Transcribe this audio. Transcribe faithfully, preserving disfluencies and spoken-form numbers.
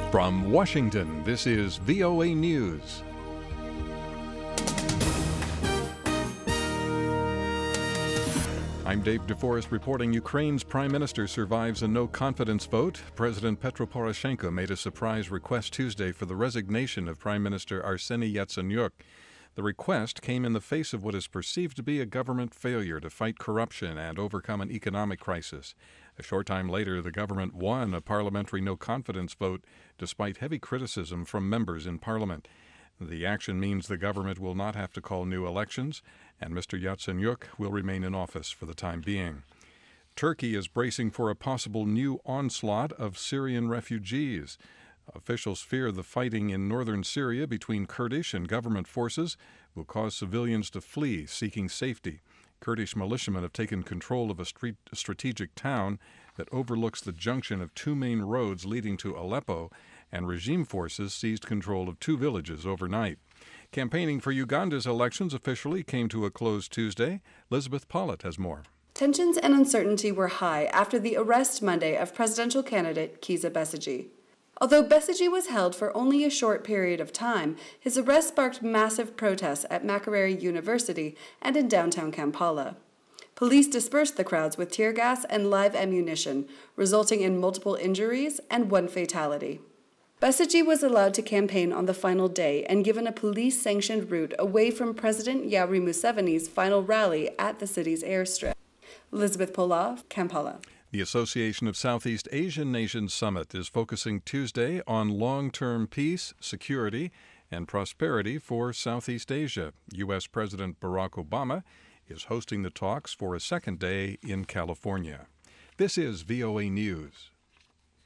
From Washington, this is V O A News. I'm Dave DeForest reporting Ukraine's prime minister survives a no-confidence vote. President Petro Poroshenko made a surprise request Tuesday for the resignation of Prime Minister Arseniy Yatsenyuk. The request came in the face of what is perceived to be a government failure to fight corruption and overcome an economic crisis. A short time later, the government won a parliamentary no-confidence vote despite heavy criticism from members in parliament. The action means the government will not have to call new elections, and Mister Yatsenyuk will remain in office for the time being. Turkey is bracing for a possible new onslaught of Syrian refugees. Officials fear the fighting in northern Syria between Kurdish and government forces will cause civilians to flee, seeking safety. Kurdish militiamen have taken control of a street, strategic town that overlooks the junction of two main roads leading to Aleppo, and regime forces seized control of two villages overnight. Campaigning for Uganda's elections officially came to a close Tuesday. Elizabeth Pollitt has more. Tensions and uncertainty were high after the arrest Monday of presidential candidate Kizza Besigye. Although Besigye was held for only a short period of time, his arrest sparked massive protests at Makerere University and in downtown Kampala. Police dispersed the crowds with tear gas and live ammunition, resulting in multiple injuries and one fatality. Besigye was allowed to campaign on the final day and given a police-sanctioned route away from President Yoweri Museveni's final rally at the city's airstrip. Elizabeth Pola, Kampala. The Association of Southeast Asian Nations Summit is focusing Tuesday on long-term peace, security, and prosperity for Southeast Asia. U S. President Barack Obama is hosting the talks for a second day in California. This is V O A News.